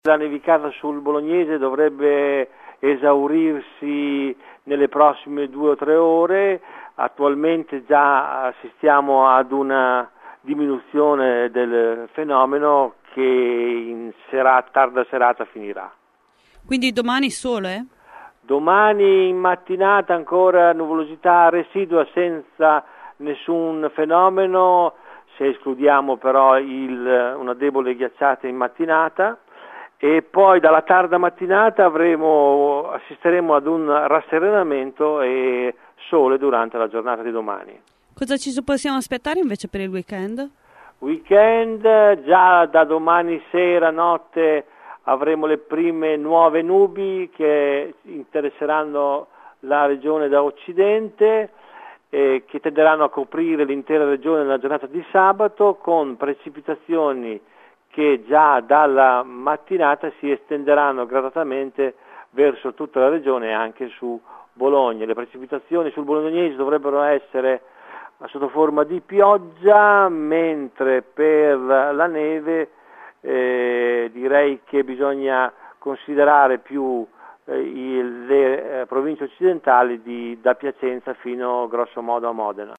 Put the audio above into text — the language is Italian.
La nevicata sul Bolognese dovrebbe esaurirsi nelle prossime 2 o 3 ore, attualmente già assistiamo ad una diminuzione del fenomeno che in tarda serata finirà. Quindi domani sole? Domani in mattinata ancora nuvolosità residua senza nessun fenomeno, se escludiamo però una debole ghiacciata in mattinata, e poi dalla tarda mattinata assisteremo ad un rasserenamento e sole durante la giornata di domani. Cosa ci possiamo aspettare invece per il weekend? Weekend, già da domani sera, notte, avremo le prime nuove nubi che interesseranno la regione da occidente, che tenderanno a coprire l'intera regione nella giornata di sabato, con precipitazioni che già dalla mattinata si estenderanno gradatamente verso tutta la regione e anche su Bologna. Le precipitazioni sul bolognese dovrebbero essere sotto forma di pioggia, mentre per la neve direi che bisogna considerare più le province occidentali da Piacenza fino grosso modo a Modena.